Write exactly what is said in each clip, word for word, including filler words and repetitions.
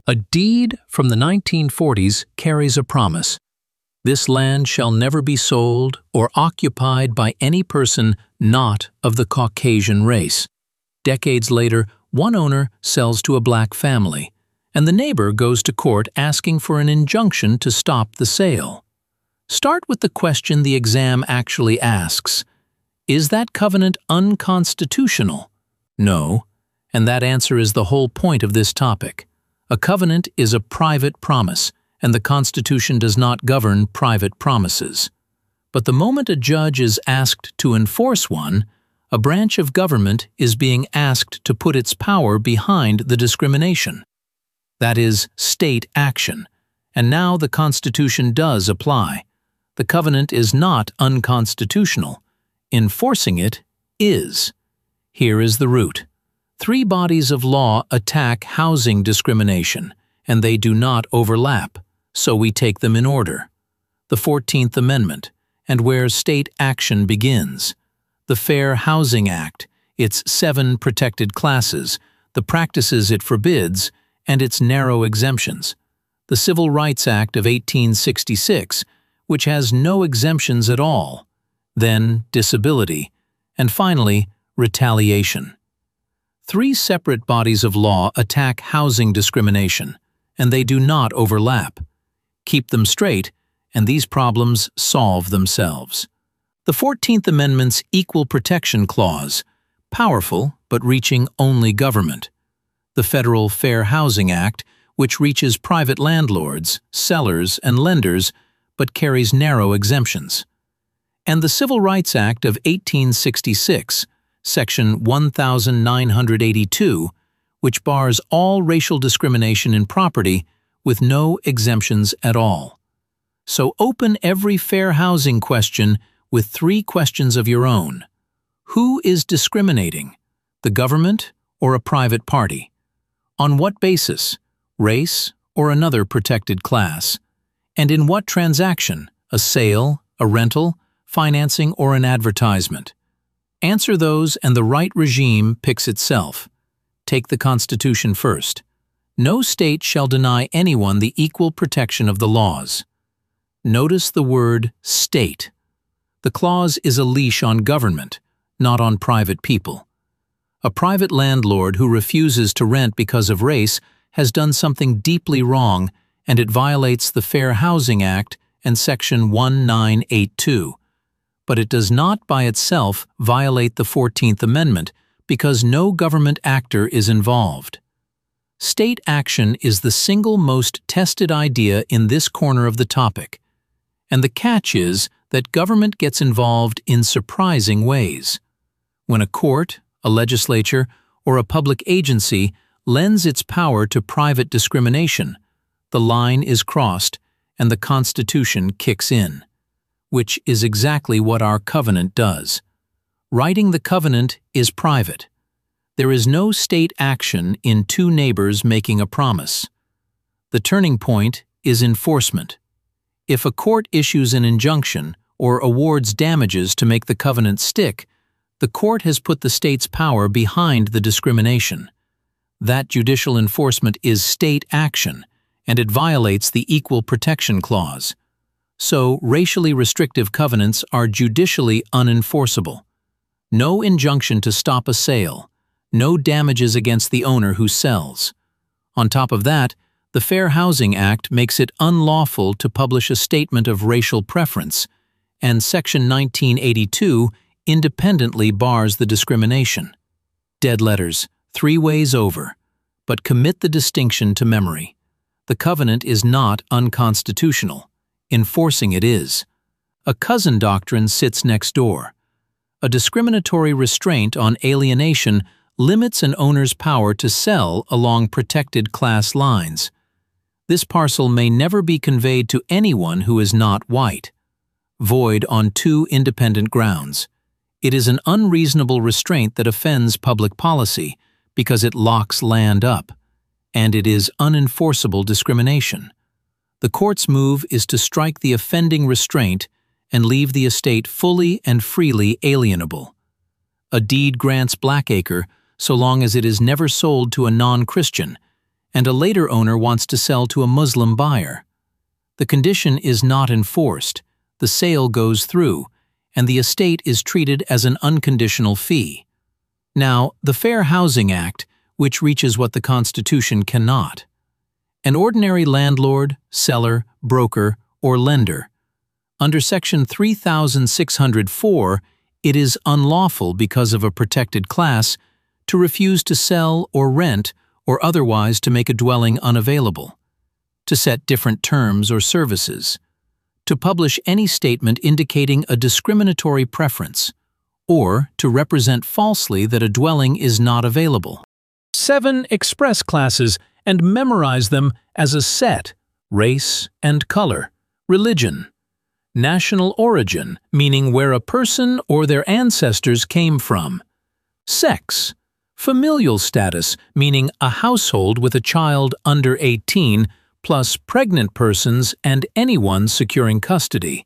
A deed from the nineteen forties carries a promise. This land shall never be sold or occupied by any person not of the Caucasian race. Decades later, one owner sells to a black family, and the neighbor goes to court asking for an injunction to stop the sale. Start with the question the exam actually asks. Is that covenant unconstitutional? No, and that answer is the whole point of this topic. A covenant is a private promise, and the Constitution does not govern private promises. But the moment a judge is asked to enforce one, a branch of government is being asked to put its power behind the discrimination. That is state action, and now the Constitution does apply. The covenant is not unconstitutional. Enforcing it is. Here is the root. Three bodies of law attack housing discrimination, and they do not overlap, so we take them in order. The fourteenth Amendment, and where state action begins. The Fair Housing Act, its seven protected classes, the practices it forbids, and its narrow exemptions. The Civil Rights Act of eighteen sixty-six, which has no exemptions at all. Then disability, and finally, retaliation. Three separate bodies of law attack housing discrimination, and they do not overlap. Keep them straight, and these problems solve themselves. The fourteenth Amendment's Equal Protection Clause, powerful but reaching only government. The Federal Fair Housing Act, which reaches private landlords, sellers, and lenders, but carries narrow exemptions. And the Civil Rights Act of eighteen sixty-six, Section one thousand nine hundred eighty-two, which bars all racial discrimination in property with no exemptions at all. So open every fair housing question with three questions of your own. Who is discriminating? The government or a private party? On what basis? Race or another protected class? And in what transaction? A sale, a rental, financing, or an advertisement? Answer those and the right regime picks itself. Take the Constitution first. No state shall deny anyone the equal protection of the laws. Notice the word state. The clause is a leash on government, not on private people. A private landlord who refuses to rent because of race has done something deeply wrong, and it violates the Fair Housing Act and Section one nine eight two. But it does not by itself violate the fourteenth Amendment because no government actor is involved. State action is the single most tested idea in this corner of the topic, and the catch is that government gets involved in surprising ways. When a court, a legislature, or a public agency lends its power to private discrimination, the line is crossed and the Constitution kicks in, which is exactly what our covenant does. Writing the covenant is private. There is no state action in two neighbors making a promise. The turning point is enforcement. If a court issues an injunction or awards damages to make the covenant stick, the court has put the state's power behind the discrimination. That judicial enforcement is state action, and it violates the Equal Protection Clause. So, racially restrictive covenants are judicially unenforceable. No injunction to stop a sale, no damages against the owner who sells. On top of that, the Fair Housing Act makes it unlawful to publish a statement of racial preference, and Section nineteen eighty-two independently bars the discrimination. Dead letters, three ways over, but commit the distinction to memory. The covenant is not unconstitutional. Enforcing it is. A cousin doctrine sits next door. A discriminatory restraint on alienation limits an owner's power to sell along protected class lines. This parcel may never be conveyed to anyone who is not white. Void on two independent grounds. It is an unreasonable restraint that offends public policy because it locks land up, and it is unenforceable discrimination. The court's move is to strike the offending restraint and leave the estate fully and freely alienable. A deed grants Blackacre so long as it is never sold to a non-Christian, and a later owner wants to sell to a Muslim buyer. The condition is not enforced, the sale goes through, and the estate is treated as an unconditional fee. Now, the Fair Housing Act, which reaches what the Constitution cannot. An ordinary landlord, seller, broker, or lender. Under Section three thousand six hundred four, it is unlawful because of a protected class to refuse to sell or rent or otherwise to make a dwelling unavailable, to set different terms or services, to publish any statement indicating a discriminatory preference, or to represent falsely that a dwelling is not available. Seven express classes and memorize them as a set: race and color, religion, national origin, meaning where a person or their ancestors came from, sex, familial status, meaning a household with a child under eighteen, plus pregnant persons and anyone securing custody,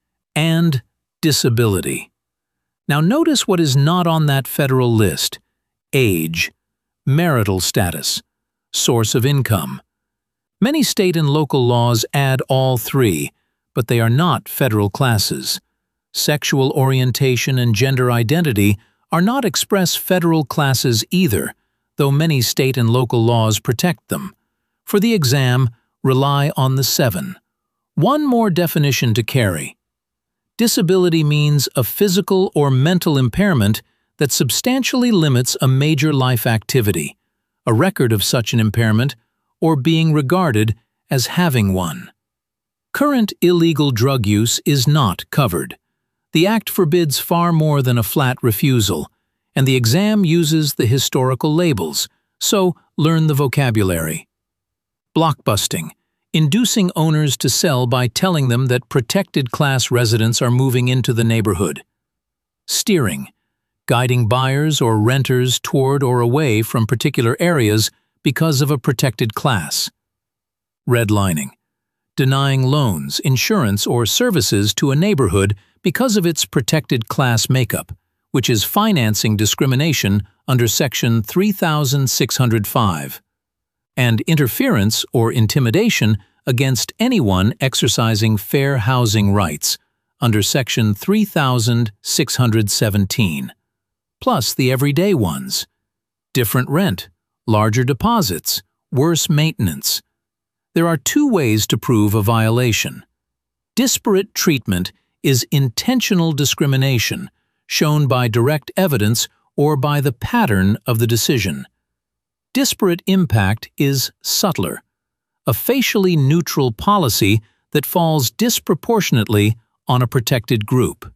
and disability. Now notice what is not on that federal list: age, marital status, source of income. Many state and local laws add all three, but they are not federal classes. Sexual orientation and gender identity are not express federal classes either, though many state and local laws protect them. For the exam, rely on the seven. One more definition to carry. Disability means a physical or mental impairment that substantially limits a major life activity, a record of such an impairment, or being regarded as having one. Current illegal drug use is not covered. The Act forbids far more than a flat refusal, and the exam uses the historical labels, so learn the vocabulary. Blockbusting, inducing owners to sell by telling them that protected class residents are moving into the neighborhood. Steering, guiding buyers or renters toward or away from particular areas because of a protected class. Redlining, denying loans, insurance, or services to a neighborhood because of its protected class makeup, which is financing discrimination under Section three thousand six hundred five. And interference or intimidation against anyone exercising fair housing rights under Section three thousand six hundred seventeen, plus the everyday ones: different rent, larger deposits, worse maintenance. There are two ways to prove a violation. Disparate treatment is intentional discrimination, shown by direct evidence or by the pattern of the decision. Disparate impact is subtler, a facially neutral policy that falls disproportionately on a protected group.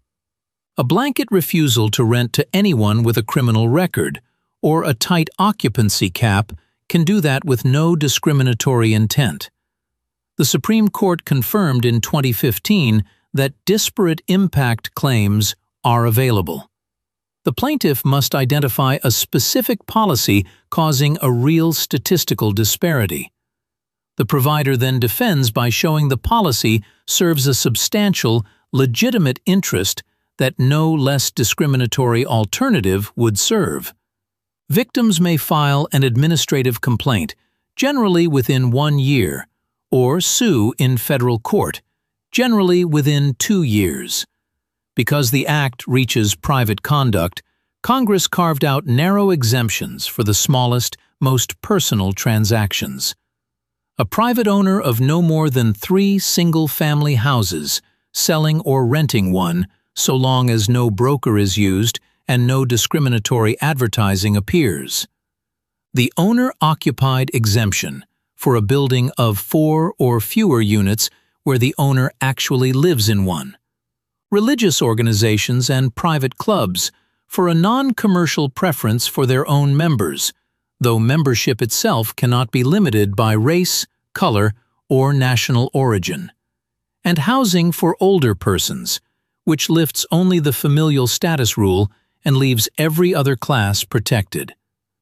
A blanket refusal to rent to anyone with a criminal record, or a tight occupancy cap, can do that with no discriminatory intent. The Supreme Court confirmed in twenty fifteen that disparate impact claims are available. The plaintiff must identify a specific policy causing a real statistical disparity. The provider then defends by showing the policy serves a substantial, legitimate interest that no less discriminatory alternative would serve. Victims may file an administrative complaint, generally within one year, or sue in federal court, generally within two years. Because the Act reaches private conduct, Congress carved out narrow exemptions for the smallest, most personal transactions. A private owner of no more than three single-family houses, selling or renting one, so long as no broker is used and no discriminatory advertising appears. The owner-occupied exemption for a building of four or fewer units where the owner actually lives in one. Religious organizations and private clubs for a non-commercial preference for their own members, though membership itself cannot be limited by race, color, or national origin. And housing for older persons, which lifts only the familial status rule and leaves every other class protected.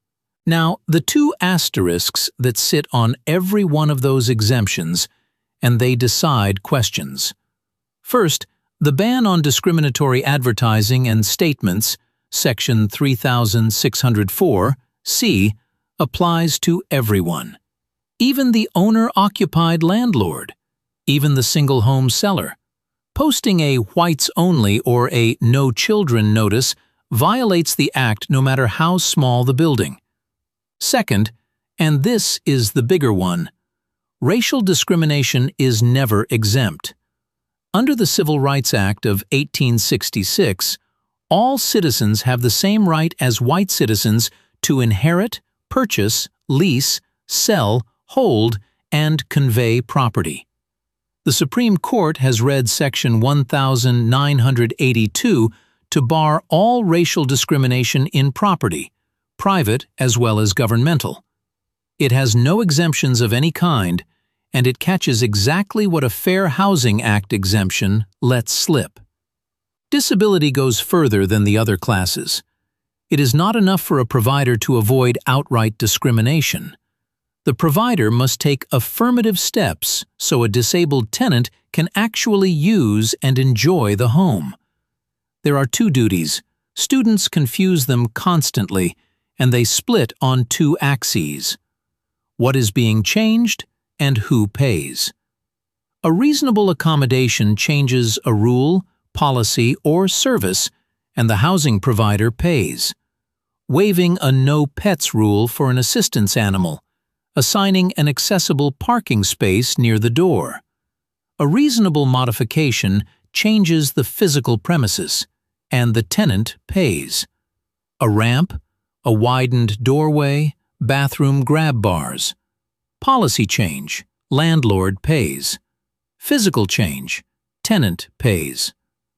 Now, the two asterisks that sit on every one of those exemptions, and they decide questions. First, the ban on discriminatory advertising and statements, Section three thousand six hundred four, C, applies to everyone. even the owner-occupied landlord, even the single-home seller. Posting a whites-only or a no-children notice violates the act no matter how small the building. Second, and this is the bigger one, racial discrimination is never exempt. Under the Civil Rights Act of eighteen sixty-six, all citizens have the same right as white citizens to inherit, purchase, lease, sell, hold, and convey property. The Supreme Court has read Section one thousand nine hundred eighty-two to bar all racial discrimination in property, private as well as governmental. It has no exemptions of any kind, and it catches exactly what a Fair Housing Act exemption lets slip. Disability goes further than the other classes. It is not enough for a provider to avoid outright discrimination. The provider must take affirmative steps so a disabled tenant can actually use and enjoy the home. There are two duties. Students confuse them constantly, and they split on two axes: what is being changed and who pays. A reasonable accommodation changes a rule, policy, or service, and the housing provider pays. Waiving a no-pets rule for an assistance animal, assigning an accessible parking space near the door. A reasonable modification changes the physical premises, and the tenant pays. A ramp, a widened doorway, bathroom grab bars. Policy change, landlord pays. Physical change, tenant pays.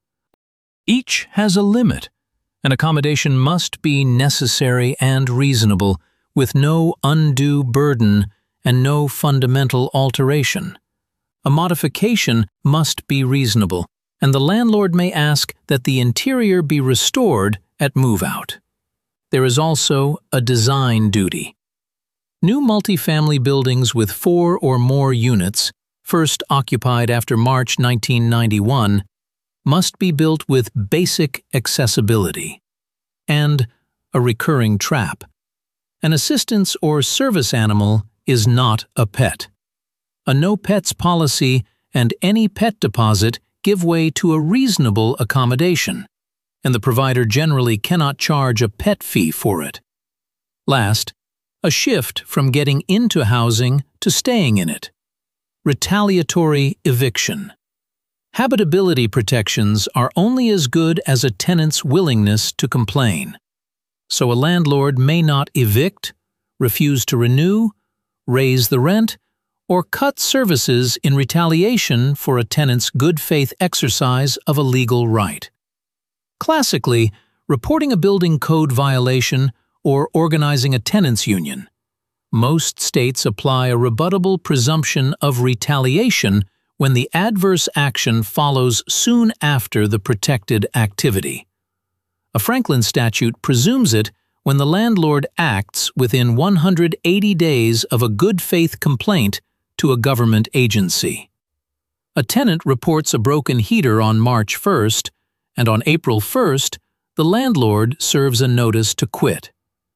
Each has a limit. An accommodation must be necessary and reasonable, with no undue burden and no fundamental alteration. A modification must be reasonable, and the landlord may ask that the interior be restored at move-out. There is also a design duty. New multifamily buildings with four or more units, first occupied after March nineteen ninety-one, must be built with basic accessibility. And a recurring trap. An assistance or service animal is not a pet. A no-pets policy and any pet deposit give way to a reasonable accommodation, and the provider generally cannot charge a pet fee for it. Last, a shift from getting into housing to staying in it. Retaliatory eviction. Habitability protections are only as good as a tenant's willingness to complain. So a landlord may not evict, refuse to renew, raise the rent, or cut services in retaliation for a tenant's good faith exercise of a legal right. Classically, reporting a building code violation or organizing a tenants' union. Most states apply a rebuttable presumption of retaliation when the adverse action follows soon after the protected activity. A Franklin statute presumes it when the landlord acts within one hundred eighty days of a good faith complaint to a government agency. A tenant reports a broken heater on March first, and on April first, the landlord serves a notice to quit.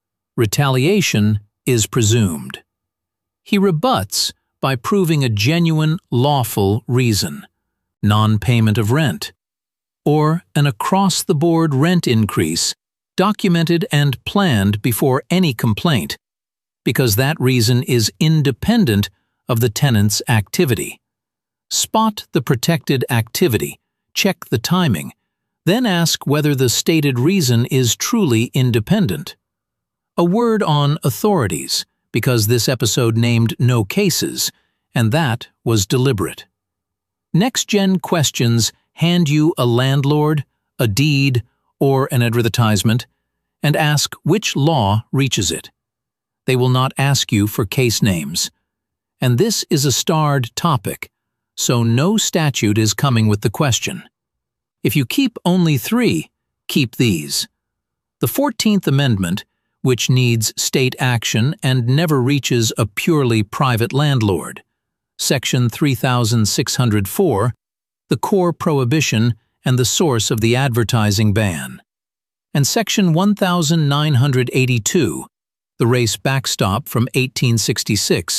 Retaliation is presumed. He rebuts by proving a genuine, lawful reason, non-payment of rent, or an across-the-board rent increase documented and planned before any complaint, because that reason is independent of the tenant's activity. Spot the protected activity, check the timing, then ask whether the stated reason is truly independent. A word on authorities, because this episode named no cases, and that was deliberate. Next-gen questions hand you a landlord, a deed, or an advertisement, and ask which law reaches it. They will not ask you for case names. And this is a starred topic, so no statute is coming with the question. If you keep only three, keep these. The fourteenth Amendment, which needs state action and never reaches a purely private landlord. Section three thousand six hundred four, the core prohibition and the source of the advertising ban. And Section one thousand nine hundred eighty-two, the race backstop from eighteen sixty-six,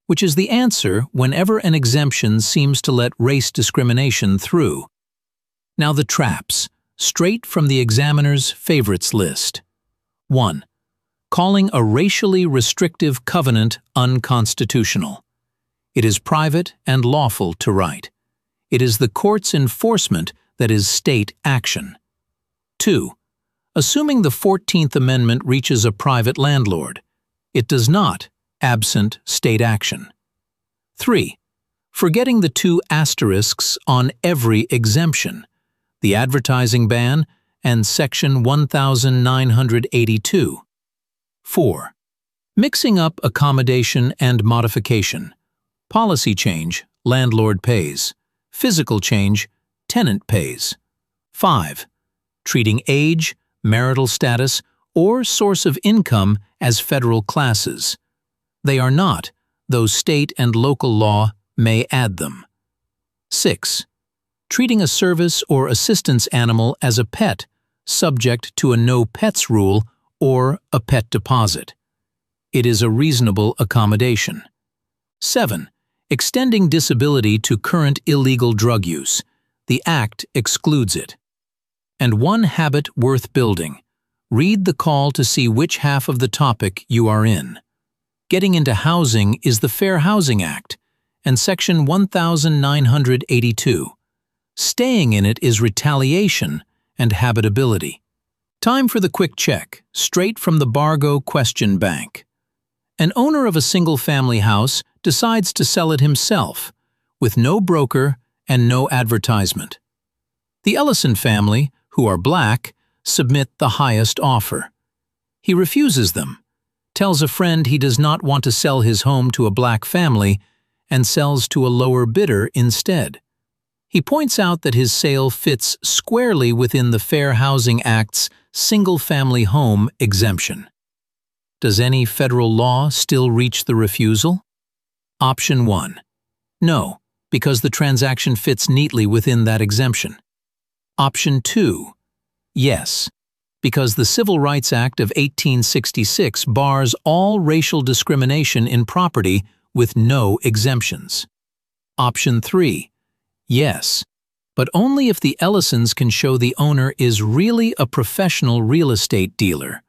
which is the answer whenever an exemption seems to let race discrimination through. Now the traps, straight from the examiner's favorites list. one. Calling a racially restrictive covenant unconstitutional. It is private and lawful to write. It is the court's enforcement that is state action. two. Assuming the fourteenth Amendment reaches a private landlord. It does not, absent state action. three. Forgetting the two asterisks on every exemption, the advertising ban and Section one thousand nine hundred eighty-two. four. Mixing up accommodation and modification. Policy change, landlord pays. Physical change, tenant pays. five. Treating age, marital status, or source of income as federal classes. They are not, though state and local law may add them. six. Treating a service or assistance animal as a pet, subject to a no-pets rule or a pet deposit. It is a reasonable accommodation. seven. Extending disability to current illegal drug use. The Act excludes it. And one habit worth building. Read the call to see which half of the topic you are in. Getting into housing is the Fair Housing Act and Section one thousand nine hundred eighty-two. Staying in it is retaliation and habitability. Time for the quick check, straight from the Bargo Question Bank. An owner of a single-family house decides to sell it himself, with no broker and no advertisement. The Ellison family, who are black, submit the highest offer. He refuses them, tells a friend he does not want to sell his home to a black family, and sells to a lower bidder instead. He points out that his sale fits squarely within the Fair Housing Act's single-family home exemption. Does any federal law still reach the refusal? Option one. No, because the transaction fits neatly within that exemption. Option two. Yes, because the Civil Rights Act of eighteen sixty-six bars all racial discrimination in property with no exemptions. Option three. Yes, but only if the Ellisons can show the owner is really a professional real estate dealer.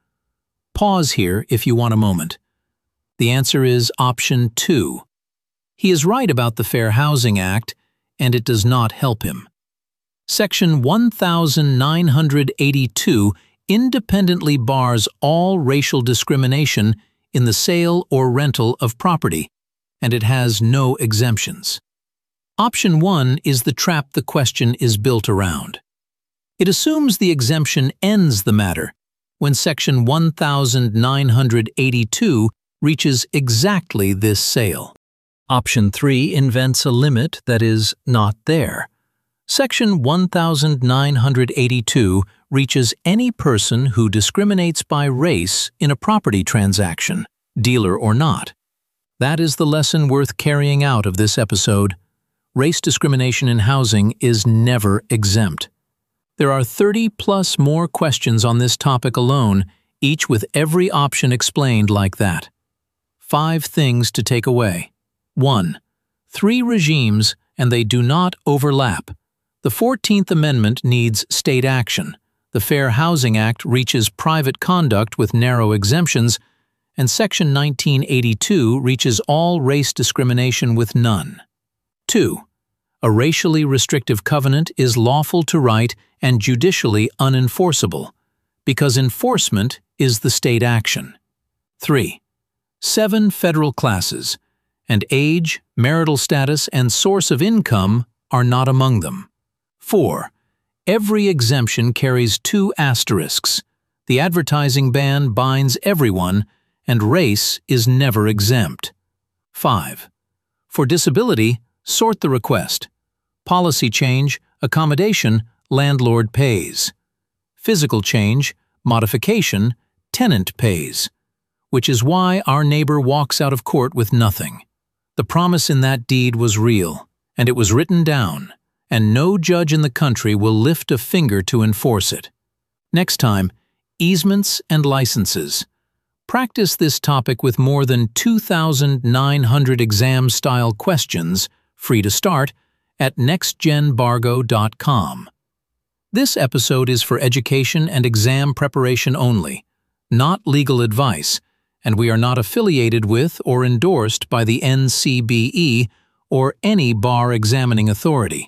Pause here if you want a moment. The answer is option two. He is right about the Fair Housing Act, and it does not help him. Section one thousand nine hundred eighty-two independently bars all racial discrimination in the sale or rental of property, and it has no exemptions. Option one is the trap the question is built around. It assumes the exemption ends the matter when Section one thousand nine hundred eighty-two reaches exactly this sale. Option three invents a limit that is not there. Section one thousand nine hundred eighty-two reaches any person who discriminates by race in a property transaction, dealer or not. That is the lesson worth carrying out of this episode. Race discrimination in housing is never exempt. There are thirty plus more questions on this topic alone, each with every option explained like that. Five things to take away. one. Three regimes, and they do not overlap. The fourteenth Amendment needs state action. The Fair Housing Act reaches private conduct with narrow exemptions, and Section nineteen eighty-two reaches all race discrimination with none. two. A racially restrictive covenant is lawful to write and judicially unenforceable, because enforcement is the state action. three. Seven federal classes, and age, marital status, and source of income are not among them. four. Every exemption carries two asterisks. The advertising ban binds everyone, and race is never exempt. five. For disability, sort the request. Policy change, accommodation, landlord pays. Physical change, modification, tenant pays. Which is why our neighbor walks out of court with nothing. The promise in that deed was real, and it was written down, and no judge in the country will lift a finger to enforce it. Next time, easements and licenses. Practice this topic with more than two thousand nine hundred exam-style questions, free to start, at next gen bargo dot com. This episode is for education and exam preparation only, not legal advice, and we are not affiliated with or endorsed by the N C B E or any bar examining authority.